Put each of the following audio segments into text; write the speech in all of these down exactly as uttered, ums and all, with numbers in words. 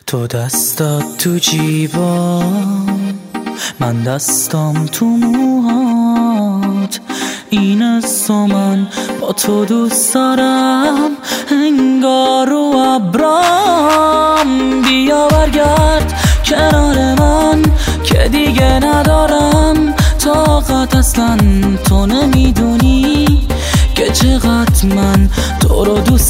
تو دستات تو جیبا، من دستم تو موهات. این است و من با تو دوست دارم، انگار رو ابرام. بیا برگرد کنار من که دیگه ندارم طاقت. اصلا تو نمیدونی که چقدر من تو رو دوست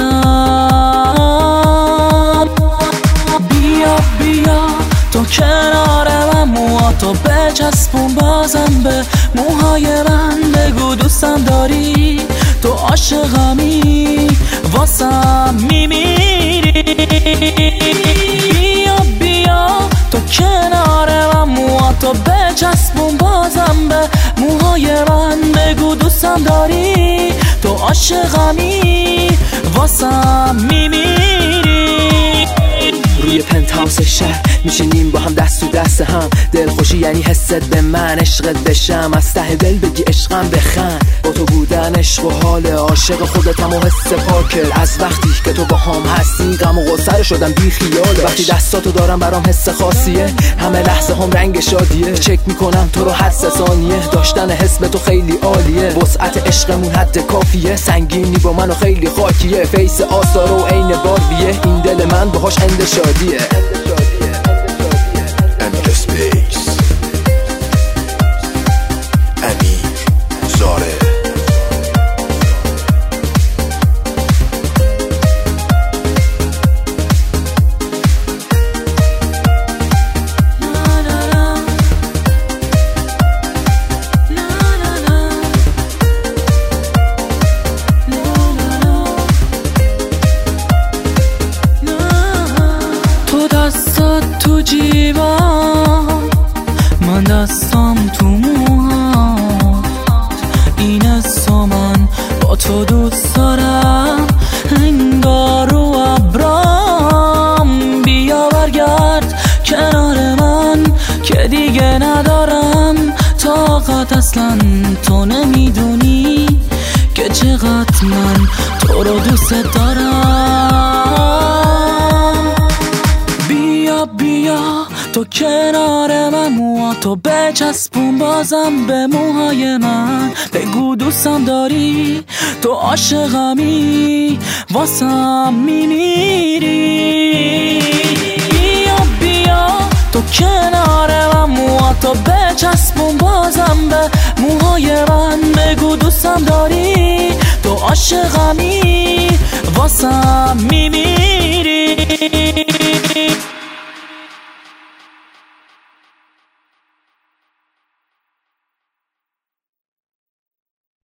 دارم. بیا بیا تو کنار من، موهاتو بچسبون بازم به موهای من. بگو دوستم داری، تو عاشقمی، واسم میمیری. بیا بیا تو کنار من، موهاتو بچسبون بازم به موهای من. بگو دوستم داری، تو عاشقمی، واسم میمیری. روی پنتهاوس شهر میشینیم با هم دست تو دست هم، دلخوشی یعنی حست به من، عشقت بشم از ته دل بگی عشقم بخند. با تو بودن عشق و حال عاشق خودتم و حس پاکل. از وقتی که تو با هم هستی غم و غصه شدم بی خیالش. وقتی دستاتو دارم برام حس خاصیه، همه لحظه هم رنگ شادیه. چک میکنم تو رو هر سه ثانیه، داشتن حس به تو خیلی عالیه. وسعت عشقمون حد کافیه، سنگینی با منو خیلی خاکیه. فیس آثار و عین باربیه، این دل من باهاش اند شادیه. امیر اسپیس، امیر زاره. تو جیبا، من دستم تو موهات. این است و من با تو دوست دارم، انگار رو ابرام. بیا برگرد کنار من که دیگه ندارم طاقت. اصلا تو نمیدونی که چقدر من تو رو دوست دارم. بیا بیا تو کنار من، موهاتو بچسبون بازم به موهای من. بگو دوستم داری، تو عاشقمی، واسم میمیری. بیا بیا تو کنار من، موهاتو بچسبون بازم به موهای من. بگو دوستم داری، تو عاشقمی، واسم میمیری.